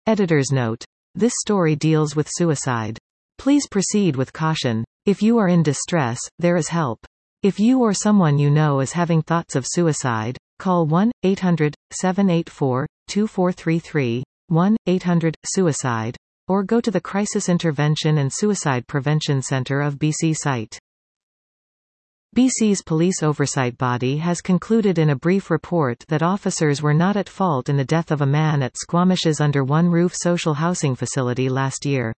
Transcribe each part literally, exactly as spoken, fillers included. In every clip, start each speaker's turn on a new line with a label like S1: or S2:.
S1: Editor's note. This story deals with suicide. Please proceed with caution. If you are in distress, there is help. If you or someone you know is having thoughts of suicide, call one eight hundred, seven eight four, two four three three, one eight hundred, suicide, or go to the Crisis Intervention and Suicide Prevention Centre of B C site. B C's police oversight body has concluded in a brief report that officers were not at fault in the death of a man at Squamish's Under One Roof social housing facility last year.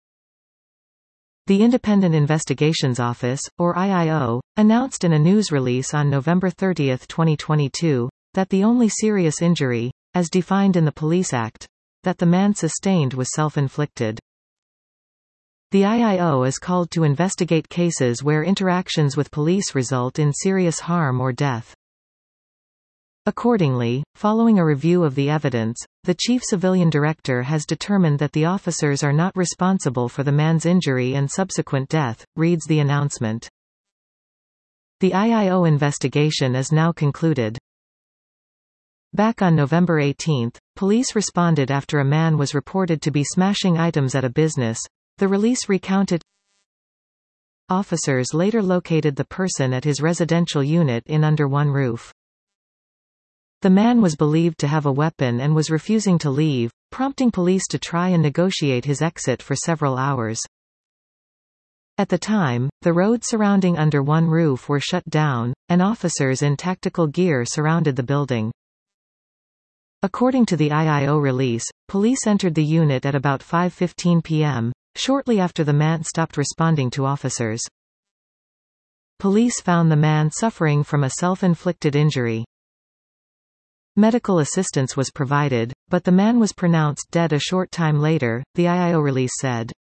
S1: The Independent Investigations Office, or I I O, announced in a news release on November thirtieth twenty twenty-two, that the only serious injury, as defined in the Police Act, that the man sustained was self-inflicted. The I I O is called to investigate cases where interactions with police result in serious harm or death. Accordingly, following a review of the evidence, the Chief Civilian Director has determined that the officers are not responsible for the man's injury and subsequent death, reads the announcement. The I I O investigation is now concluded. Back on November eighteenth, police responded after a man was reported to be smashing items at a business. The release recounted, officers later located the person at his residential unit in Under One Roof. The man was believed to have a weapon and was refusing to leave, prompting police to try and negotiate his exit for several hours. At the time, the roads surrounding Under One Roof were shut down, and officers in tactical gear surrounded the building. According to the I I O release, police entered the unit at about five fifteen p m, shortly after the man stopped responding to officers. Police found the man suffering from a self-inflicted injury. Medical assistance was provided, but the man was pronounced dead a short time later, the I I O release said.